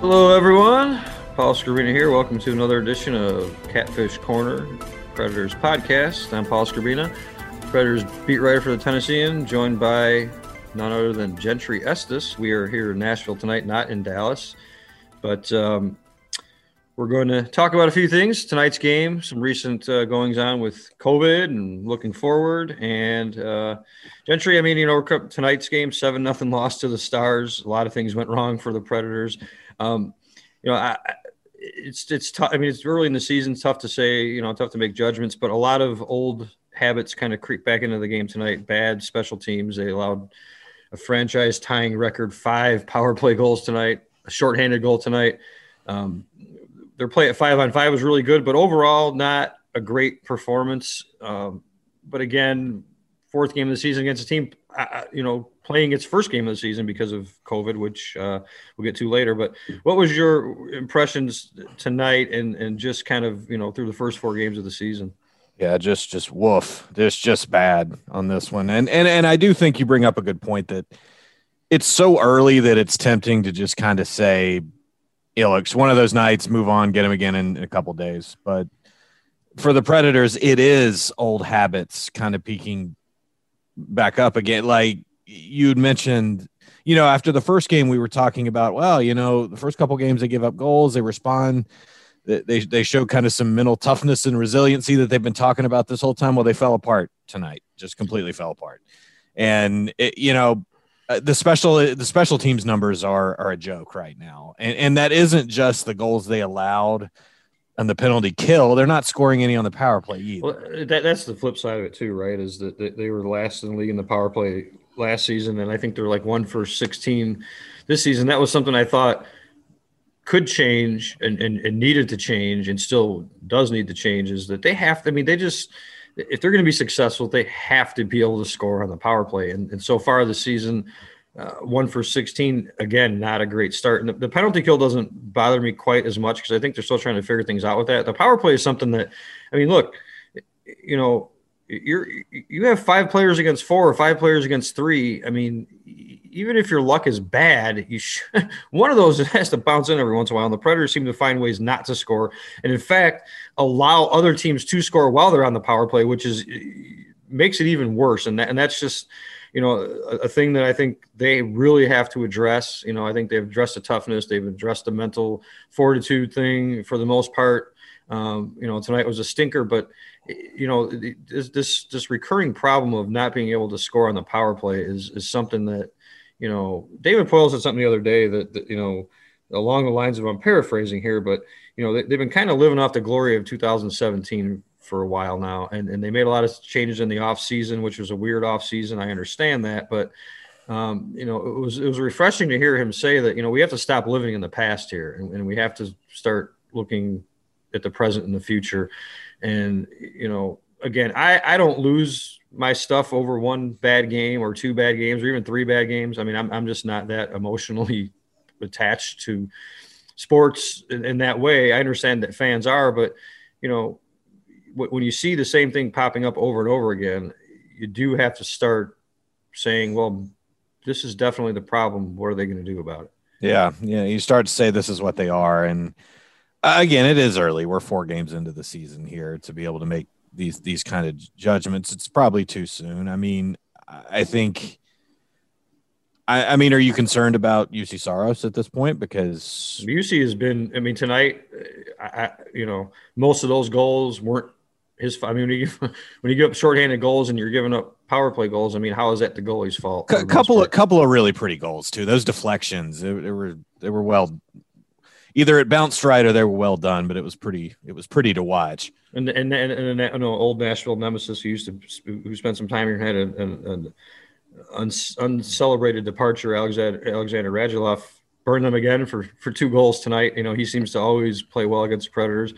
Hello, everyone. Paul Scribina here. Welcome to another edition of Catfish Corner, Predators podcast. I'm Paul Scribina, Predators beat writer for the Tennessean, joined by none other than Gentry Estes. We are here in Nashville tonight, not in Dallas, but we're going to talk about a few things. Tonight's game, some recent goings-on with COVID and looking forward. And Gentry, tonight's game, 7-0 loss to the Stars. A lot of things went wrong for the Predators. It's tough. I mean, it's early in the season. It's tough to say, tough to make judgments, but a lot of old habits kind of creep back into the game tonight. Bad special teams. They allowed a franchise tying record 5 power play goals tonight, a shorthanded goal tonight. Their play at 5-on-5 was really good, but overall not a great performance. But again, 4th game of the season against a team, playing its first game of the season because of COVID, which we'll get to later. But what was your impressions tonight and just kind of, through the first 4 games of the season? Yeah, just woof. Just bad on this one. And I do think you bring up a good point that it's so early that it's tempting to just kind of say, look, it's one of those nights, move on, get him again in a couple of days. But for the Predators, it is old habits kind of peaking back up again. Like you'd mentioned, after the first game, we were talking about, the first couple games they give up goals, they respond. They show kind of some mental toughness and resiliency that they've been talking about this whole time. Well, they fell apart tonight, just completely fell apart. And the special teams numbers are a joke right now. And that isn't just the goals they allowed and the penalty kill. They're not scoring any on the power play either. Well, that's the flip side of it too, right? Is that they were last in the league in the power play last season. And I think they're like 1 for 16 this season. That was something I thought could change and needed to change and still does need to change, is that they have to, if they're going to be successful, they have to be able to score on the power play. And so far this season, 1 for 16, again, not a great start. And the penalty kill doesn't bother me quite as much because I think they're still trying to figure things out with that. The power play is something that, look, you have 5 players against 4 or 5 players against 3. Even if your luck is bad, one of those has to bounce in every once in a while. And the Predators seem to find ways not to score, and in fact, allow other teams to score while they're on the power play, which makes it even worse. And that's just, a thing that I think they really have to address. I think they've addressed the toughness, they've addressed the mental fortitude thing for the most part. Tonight was a stinker, but this recurring problem of not being able to score on the power play is something that, David Poile said something the other day that along the lines of, I'm paraphrasing here, but, they've been kind of living off the glory of 2017 for a while now. And they made a lot of changes in the off season, which was a weird off season. I understand that, but it was refreshing to hear him say that, we have to stop living in the past here and we have to start looking at the present and the future. And, again, I don't lose my stuff over 1 bad game or 2 bad games or even 3 bad games. I'm just not that emotionally attached to sports in that way. I understand that fans are, but, when you see the same thing popping up over and over again, you do have to start saying, well, this is definitely the problem. What are they going to do about it? Yeah. You start to say this is what they are. And again, it is early. We're 4 games into the season here to be able to make these kind of judgments. It's probably too soon. I think are you concerned about UC Saros at this point? Because UC has been, tonight, most of those goals weren't his. When you give up shorthanded goals and you're giving up power play goals, how is that the goalie's fault? A couple of really pretty goals too. Those deflections, they were well. Either it bounced right or they were well done, but it was pretty to watch. And old Nashville nemesis who spent some time here had an uncelebrated departure. Alexander Radulov burned them again for 2 goals tonight. He seems to always play well against the Predators.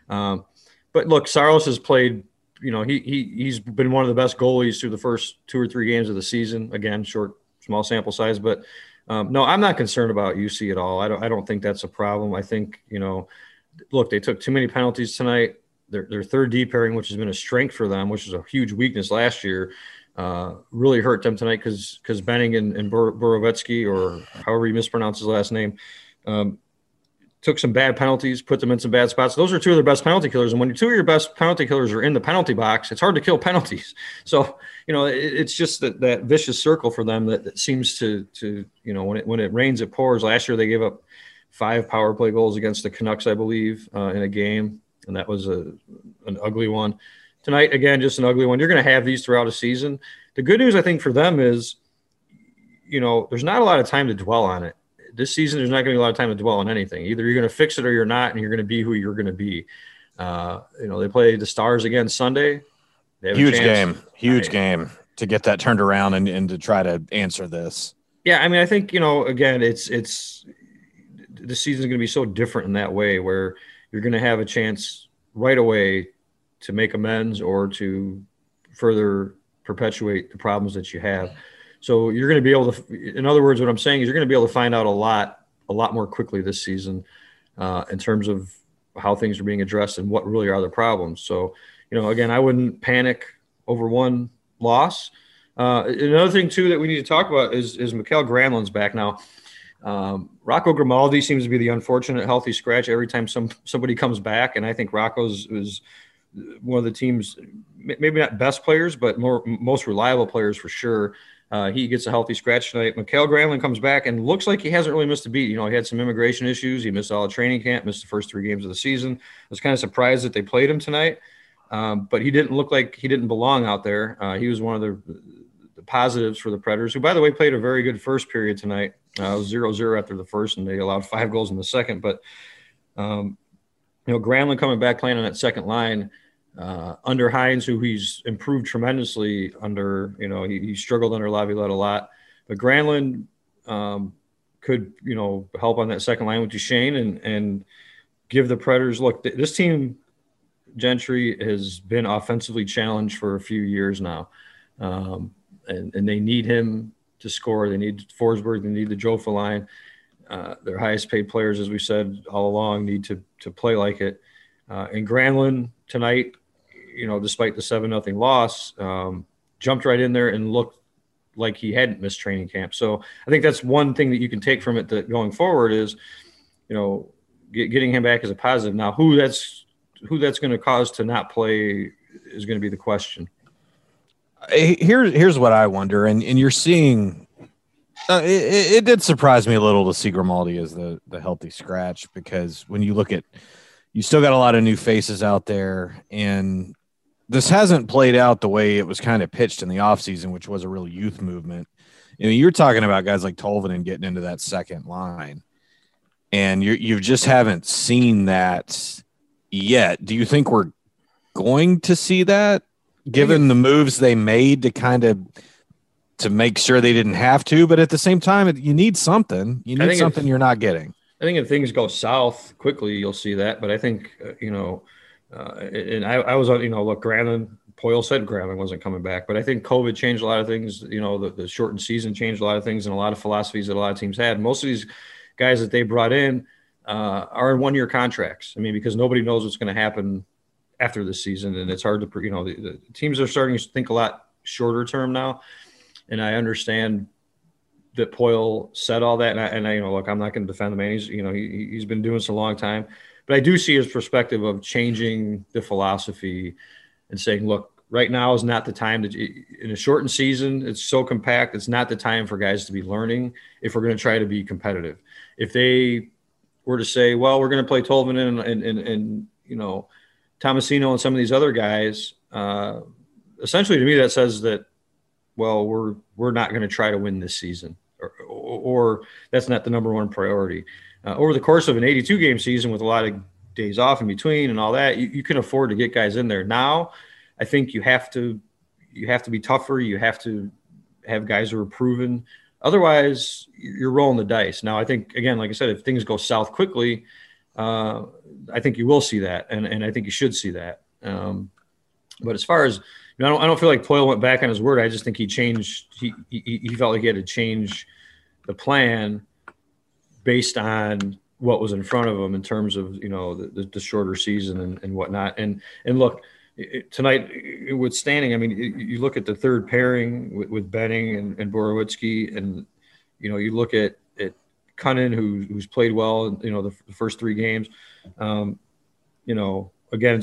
But look, Saros has played. He's been one of the best goalies through the first 2 or 3 games of the season. Again, small sample size, but. No, I'm not concerned about UC at all. I don't think that's a problem. I think, look, they took too many penalties tonight. Their third D pairing, which has been a strength for them, which is a huge weakness last year, really hurt them tonight because Benning and Borovetsky, or however you mispronounce his last name, took some bad penalties, put them in some bad spots. Those are two of their best penalty killers. And when two of your best penalty killers are in the penalty box, it's hard to kill penalties. So, it's just that vicious circle for them that seems to when it rains, it pours. Last year, they gave up 5 power play goals against the Canucks, I believe, in a game. And that was an ugly one. Tonight, again, just an ugly one. You're going to have these throughout a season. The good news, I think, for them is, there's not a lot of time to dwell on it. This season, there's not going to be a lot of time to dwell on anything. Either you're going to fix it or you're not, and you're going to be who you're going to be. They play the Stars again Sunday. Huge game to get that turned around and to try to answer this. Yeah, I mean, I think, again, it's the season's going to be so different in that way where you're going to have a chance right away to make amends or to further perpetuate the problems that you have. So you're going to be able to, in other words, what I'm saying is you're going to be able to find out a lot more quickly this season in terms of how things are being addressed and what really are the problems. So, again, I wouldn't panic over one loss. Another thing too that we need to talk about is Mikael Granlund's back now. Rocco Grimaldi seems to be the unfortunate healthy scratch every time somebody comes back, and I think Rocco's is one of the team's maybe not best players, but most reliable players for sure. He gets a healthy scratch tonight. Mikael Granlund comes back and looks like he hasn't really missed a beat. He had some immigration issues. He missed all the training camp, missed the first 3 games of the season. I was kind of surprised that they played him tonight, but he didn't look like he didn't belong out there. He was one of the positives for the Predators, who, by the way, played a very good first period tonight. It was 0-0 after the first, and they allowed 5 goals in the second. But, Granlund coming back playing on that second line, under Hines, who he's improved tremendously under, he struggled under Laviolette a lot, but Granlund could, help on that second line with Duchesne and give the Predators, look, this team, Gentry, has been offensively challenged for a few years now. And they need him to score. They need Forsberg. They need the Jofa line. Their highest paid players, as we said all along, need to play like it. And Granlund tonight, despite the 7-0 loss, jumped right in there and looked like he hadn't missed training camp. So I think that's one thing that you can take from it that going forward is, getting him back as a positive. Now, who that's going to cause to not play is going to be the question. Here's what I wonder, and you're seeing it did surprise me a little to see Grimaldi as the healthy scratch, because when you look at, you still got a lot of new faces out there, and this hasn't played out the way it was kind of pitched in the offseason, which was a real youth movement. You're talking about guys like Tolvanen getting into that second line, and you just haven't seen that yet. Do you think we're going to see that, given the moves they made to make sure they didn't have to? But at the same time, you need something. You need something you're not getting. I think if things go south quickly, you'll see that. But I think, and I was on, look, Poyle said Granlund wasn't coming back, but I think COVID changed a lot of things. The shortened season changed a lot of things and a lot of philosophies that a lot of teams had. Most of these guys that they brought in are in 1-year contracts. I mean, because nobody knows what's going to happen after this season, and it's hard to, the teams are starting to think a lot shorter term now. And I understand that Poyle said all that, and I look, I'm not going to defend the man. He's been doing this a long time, but I do see his perspective of changing the philosophy and saying, look, right now is not the time in a shortened season. It's so compact. It's not the time for guys to be learning if we're going to try to be competitive. If they were to say, well, we're going to play Tolvanen and Tomasino and some of these other guys, essentially to me that says that, well, we're not going to try to win this season, or that's not the number one priority. Over the course of an 82-game season with a lot of days off in between and all that, you can afford to get guys in there. Now, I think you have to be tougher. You have to have guys who are proven. Otherwise, you're rolling the dice. Now, I think, again, like I said, if things go south quickly, I think you will see that, and I think you should see that. But as far as, I don't feel like Poyle went back on his word. I just think he changed. He felt like he had to change the plan based on what was in front of him in terms of the shorter season and whatnot. And look, tonight withstanding, I mean, you look at the third pairing with Benning and Borowitzki, and you look at Cunnin, who's played well, the first 3 games. Again,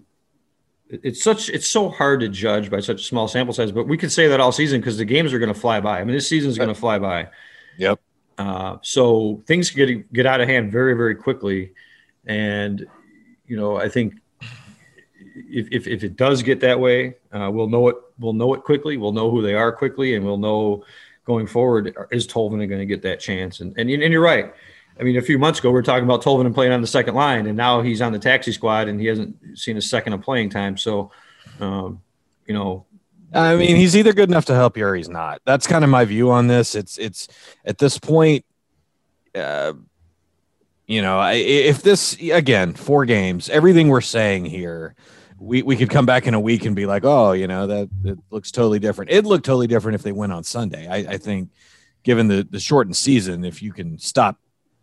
it's so hard to judge by such a small sample size, but we could say that all season because the games are going to fly by. I mean, this season is going to fly by. Yep. So things get out of hand very, very quickly. And, I think if it does get that way, we'll know it quickly. We'll know who they are quickly, and we'll know going forward, is Tolvanen going to get that chance? And you're right. I mean, a few months ago, we were talking about Tolvanen playing on the second line, and now he's on the taxi squad, and he hasn't seen a second of playing time. So, I mean, he's either good enough to help you or he's not. That's kind of my view on this. It's at this point, if this, again, 4 games, everything we're saying here, we could come back in a week and be like, oh, that it looks totally different. It looked totally different if they went on Sunday. I think given the shortened season, if you can stop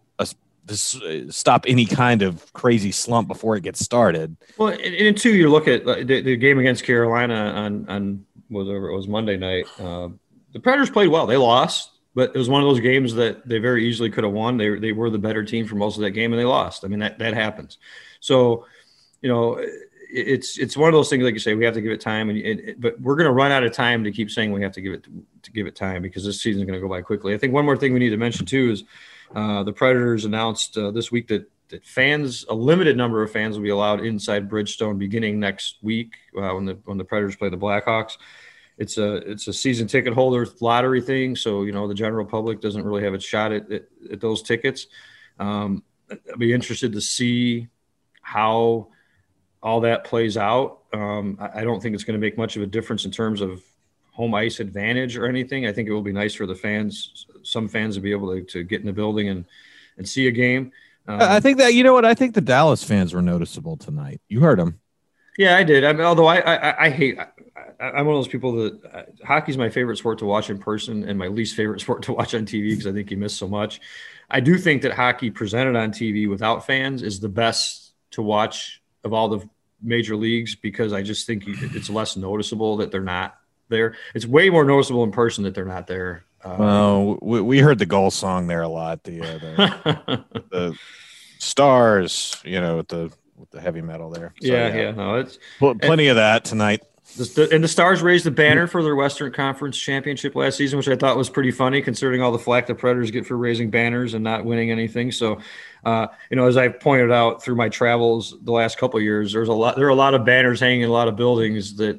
any kind of crazy slump before it gets started. Well, and 2, you look at the game against Carolina on whatever it was Monday night. The Predators played well. They lost, but it was one of those games that they very easily could have won. They were the better team for most of that game, and they lost. I mean, that happens. So, it's one of those things, like you say, we have to give it time, but we're going to run out of time to keep saying we have to give it time because this season is going to go by quickly. I think one more thing we need to mention too is the Predators announced this week that fans, a limited number of fans, will be allowed inside Bridgestone beginning next week when the Predators play the Blackhawks. It's a season ticket holder lottery thing, so the general public doesn't really have a shot at those tickets. I'd be interested to see how all that plays out. I don't think it's going to make much of a difference in terms of home ice advantage or anything. I think it will be nice for the fans, some fans, to be able to get in the building and see a game. I think that, I think the Dallas fans were noticeable tonight. You heard them. Yeah, I did. I mean, although I hate, I'm one of those people that hockey's my favorite sport to watch in person and my least favorite sport to watch on TV because I think you miss so much. I do think that hockey presented on TV without fans is the best to watch of all the major leagues because I just think it's less noticeable that they're not there. It's way more noticeable in person that they're not there. We heard the goal song there a lot. The stars, with the heavy metal there. So, no, it's plenty of that tonight. And the Stars raised the banner for their Western Conference Championship last season, which I thought was pretty funny considering all the flack the Predators get for raising banners and not winning anything. So, as I pointed out through my travels the last couple of years, there are a lot of banners hanging in a lot of buildings that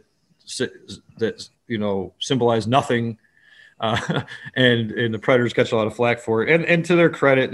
symbolize nothing. And the Predators catch a lot of flack for it. And to their credit,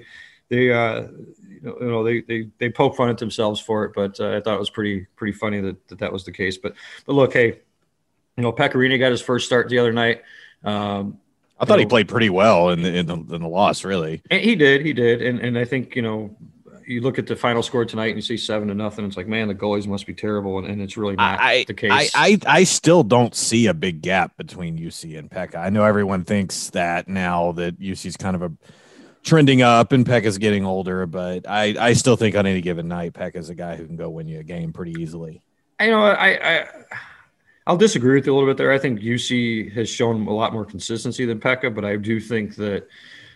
they poke fun at themselves for it, but I thought it was pretty funny that was the case. But look, hey, Pecorino got his first start the other night. I thought he played pretty well in the loss, really. And he did, and I think you look at the final score tonight and you see 7-0. It's like, man, the goalies must be terrible, and it's really not the case. I still don't see a big gap between UC and Pekka. I know everyone thinks that now that UC's kind of trending up and Pekka's getting older, but I still think on any given night, Pekka's a guy who can go win you a game pretty easily. I'll disagree with you a little bit there. I think UC has shown a lot more consistency than Pekka, but I do think that,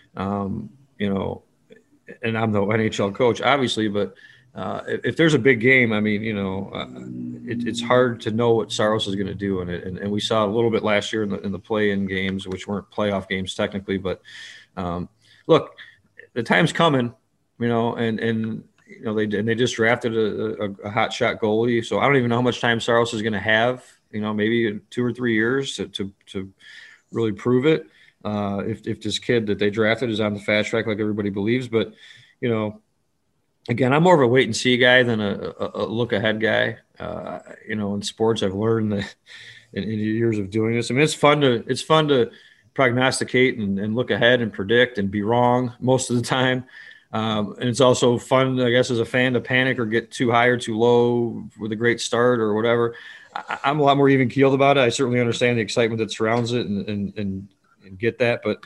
and I'm the NHL coach, obviously, but if there's a big game, I mean, it's hard to know what Saros is going to do in it. And we saw a little bit last year in the play-in games, which weren't playoff games technically, but look, the time's coming, and they just drafted a hot shot goalie. So I don't even know how much time Saros is going to have, maybe 2 or 3 years to really prove it. If this kid that they drafted is on the fast track like everybody believes. But, again, I'm more of a wait and see guy than a look ahead guy. In sports, I've learned that in years of doing this. I mean, it's fun to prognosticate and look ahead and predict and be wrong most of the time. And it's also fun, I guess, as a fan to panic or get too high or too low with a great start or whatever. I'm a lot more even keeled about it. I certainly understand the excitement that surrounds it and get that. But,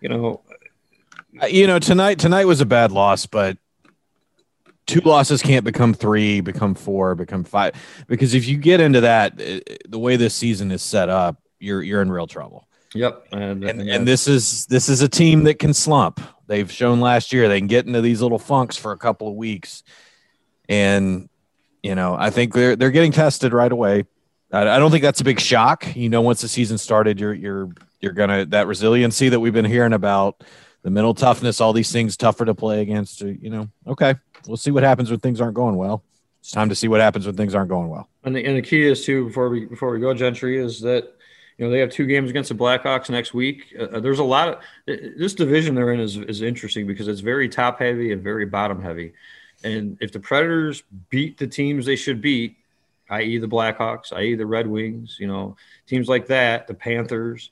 tonight was a bad loss, but 2 losses can't become 3, become 4, become 5. Because if you get into that, the way this season is set up, you're in real trouble. Yep. And this is a team that can slump. They've shown last year they can get into these little funks for a couple of weeks. And, I think they're getting tested right away. I don't think that's a big shock. Once the season started, you're going to, that resiliency that we've been hearing about, the mental toughness, all these things tougher to play against, okay, we'll see what happens when things aren't going well. It's time to see what happens when things aren't going well. And the key is too, before we go, Gentry, is that, they have 2 games against the Blackhawks next week. There's a lot of this division they're in is interesting because it's very top heavy and very bottom heavy. And if the Predators beat the teams they should beat, i.e. the Blackhawks, i.e. the Red Wings, teams like that, the Panthers,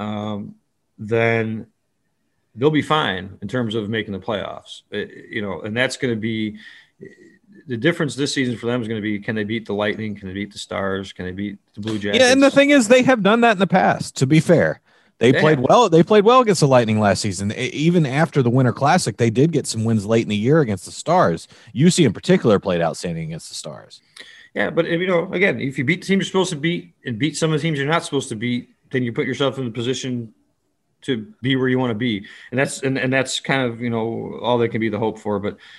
then they'll be fine in terms of making the playoffs. And that's going to be the difference this season for them is going to be, can they beat the Lightning? Can they beat the Stars? Can they beat the Blue Jackets? Yeah, and the thing is, they have done that in the past, to be fair. They played well. They played well against the Lightning last season. Even after the Winter Classic, they did get some wins late in the year against the Stars. UC in particular played outstanding against the Stars. Yeah, but again, if you beat the team you're supposed to beat and beat some of the teams you're not supposed to beat, then you put yourself in the position to be where you want to be, and that's kind of all that can be the hope for. But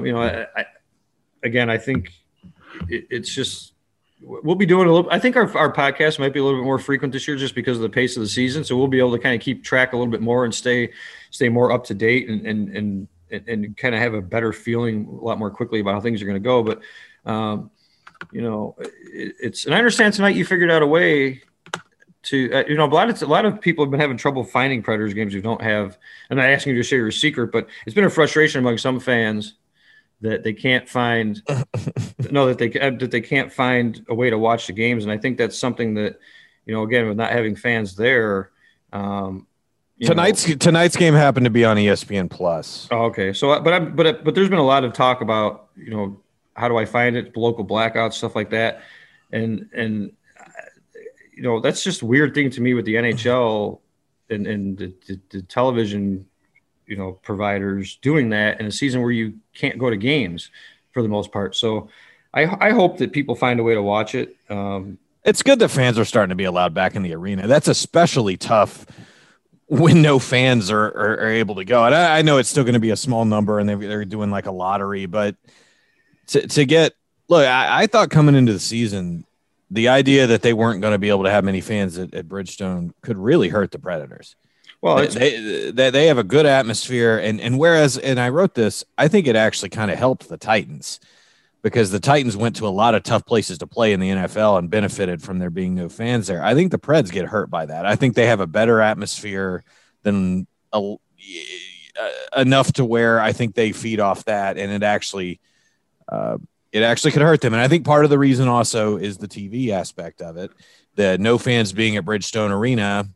I think it's just. We'll be doing a little. I think our podcast might be a little bit more frequent this year, just because of the pace of the season. So we'll be able to kind of keep track a little bit more and stay more up to date and kind of have a better feeling a lot more quickly about how things are going to go. But it's, and I understand tonight you figured out a way to a lot of people have been having trouble finding Predators games who don't have. I'm not asking you to share your secret, but it's been a frustration among some fans that they can't find that they can't find a way to watch the games. And I think that's something that, again, with not having fans there, tonight's game happened to be on ESPN Plus. Oh, okay. So, but there's been a lot of talk about, how do I find it? Local blackouts, stuff like that. And that's just a weird thing to me with the NHL and the television, providers doing that in a season where you can't go to games for the most part. So I hope that people find a way to watch it. It's good that fans are starting to be allowed back in the arena. That's especially tough when no fans are able to go. And I know it's still going to be a small number and they're doing like a lottery, but to get, look, I thought coming into the season, the idea that they weren't going to be able to have many fans at Bridgestone could really hurt the Predators. Well, they have a good atmosphere, and whereas, and I wrote this, I think it actually kind of helped the Titans because the Titans went to a lot of tough places to play in the NFL and benefited from there being no fans there. I think the Preds get hurt by that. I think they have a better atmosphere than enough to where I think they feed off that, and it actually could hurt them. And I think part of the reason also is the TV aspect of it. The no fans being at Bridgestone Arena.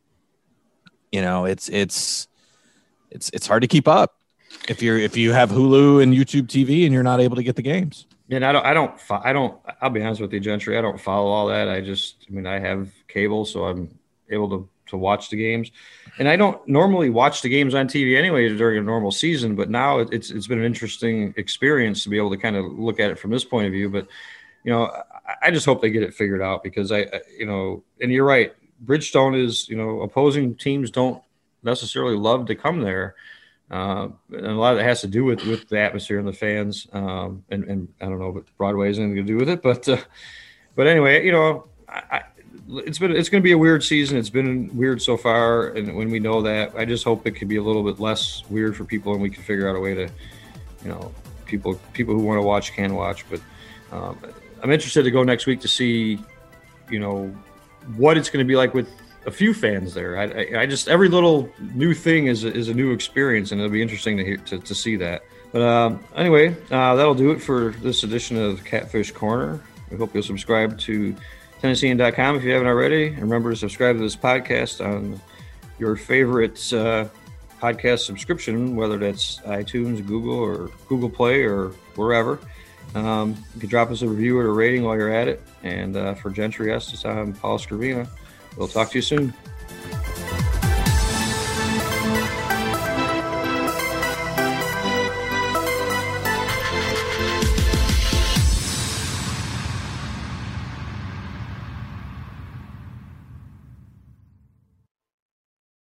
It's hard to keep up if you have Hulu and YouTube TV and you're not able to get the games. And I'll be honest with you, Gentry, I don't follow all that. I have cable, so I'm able to watch the games, and I don't normally watch the games on TV anyway during a normal season. But now it's been an interesting experience to be able to kind of look at it from this point of view. But I just hope they get it figured out because and you're right. Bridgestone is, opposing teams don't necessarily love to come there. And a lot of it has to do with the atmosphere and the fans. And I don't know what Broadway has anything to do with it, but anyway, it's going to be a weird season. It's been weird so far. And when we know that, I just hope it could be a little bit less weird for people and we can figure out a way to, people who want to watch can watch, but I'm interested to go next week to see, what it's going to be like with a few fans there. I just, every little new thing is a new experience, and it'll be interesting to hear, to see that. But anyway, that'll do it for this edition of Catfish Corner. We hope you'll subscribe to Tennessean.com if you haven't already. And remember to subscribe to this podcast on your favorite podcast subscription, whether that's iTunes, Google, or Google Play, or wherever. You can drop us a review or a rating while you're at it. And for Gentry Estes, I'm Paul Scrivina. We'll talk to you soon.